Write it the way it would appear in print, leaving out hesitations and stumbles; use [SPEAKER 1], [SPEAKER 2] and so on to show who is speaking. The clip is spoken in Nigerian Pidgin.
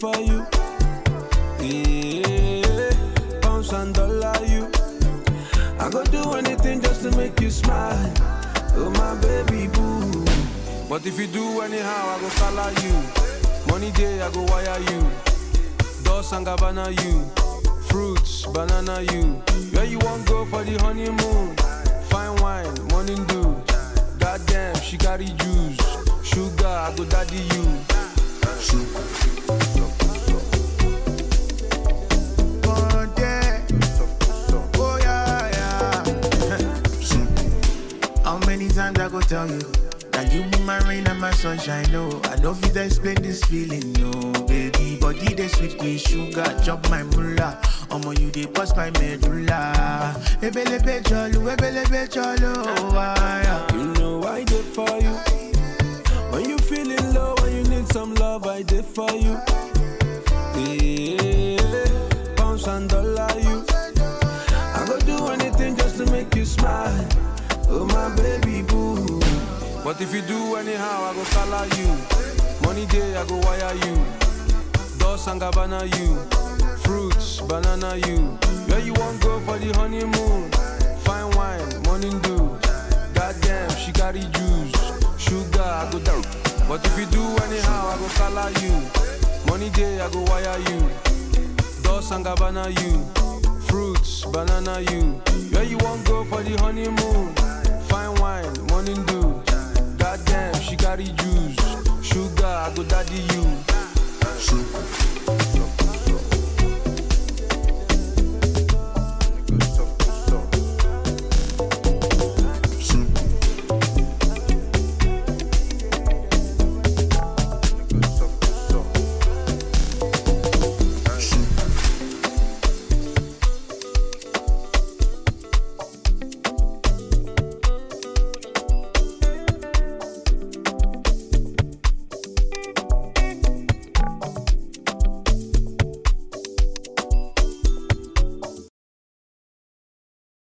[SPEAKER 1] for you. Yeah, pounds and dollar you. I go do anything just to make you smile. Oh my baby boo. But if you do anyhow, I go follow you. Money day, I go wire you. Dos and Gabbana you. Fruits, banana you. Where you want go for the honeymoon? Fine wine, morning dew. Goddamn, she carry juice. Sugar, I go daddy you. Sugar.
[SPEAKER 2] Oh yeah, yeah. How many times I go tell you that you be my rain and my sunshine? No, I don't fit to explain this feeling, no, baby. Body they sweet me, sugar, chop my mullah. Omo you dey bust my medulla. Ebelebe cholo, yeah.
[SPEAKER 1] You know I did for you. When you feeling low, when you need some love, I did for you. Yeah, pounds and dollar you. I go do anything just to make you smile. Oh my baby boo. But if you do anyhow, I go follow you. Money day, I go wire you. Dos and Gabbana you. Fruits, banana you. Where you want go for the honeymoon? Fine wine, morning dew. Goddamn, she carry juice. Sugar, I go down. But if you do anyhow, I go follow you. Money day, I go wire you. Dos and Gabbana you. Fruits, banana you. Where you want go for the honeymoon? Fine wine, morning dew. Goddamn, she carry juice. Sugar, I go daddy you. Sugar.